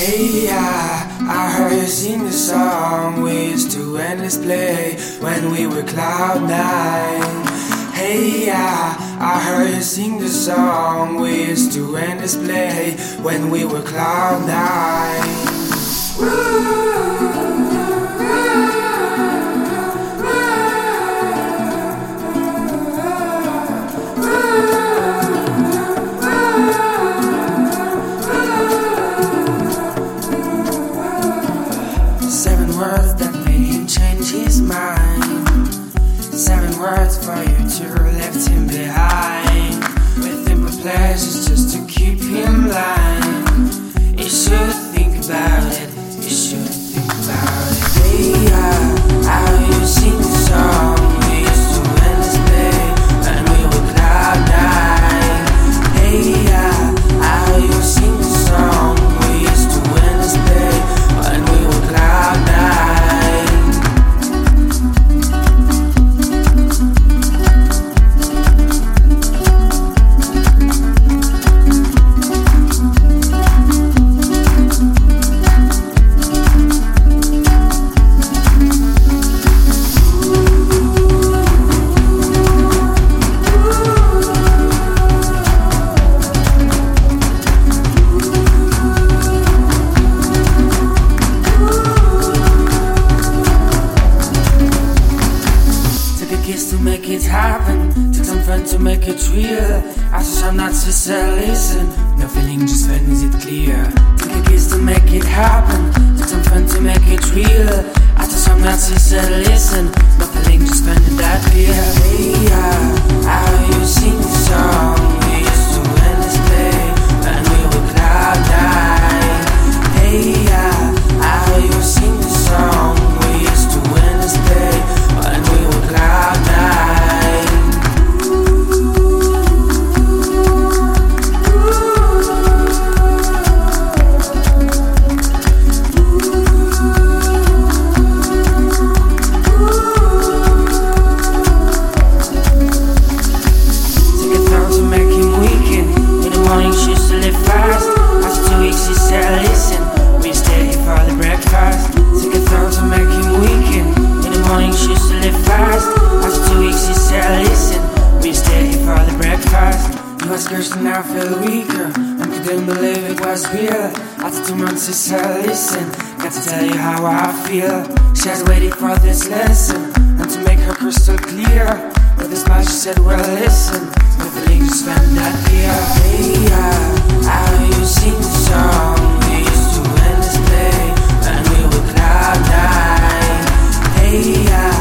Hey, I heard you sing the song we used to endless play when we were cloud nine. Hey, I heard you sing the song we used to endless play when we were cloud nine. Words that made him change his mind. 7 words for you to left him behind. With simple pleasures just to keep him blind. You should think about it. You should think about it. Hey, how you sing the song we used to endless play when we were cloud nine. Hey, how you sing the song we used to endless play when we were cloud nine. To make it happen, took some fun to make it real. I just am not to say listen, no feeling just when is it clear. Took a kiss to make it happen, took some fun to make it real. I just am not to say listen, no feeling just when is that clear. Hey, how you sing the song we used to endless play when we were cloud nine. Hey, how you sing the song we used to endless play when we were cloud nine. Now I feel weaker, I couldn't believe it was real. After 2 months she said listen, got to tell you how I feel. She has waited for this lesson, and to make her crystal clear, with a smile she said well listen, the feeling just spent that clear. Hey, how you sing the song we used to endless play when we were cloud nine. Hey,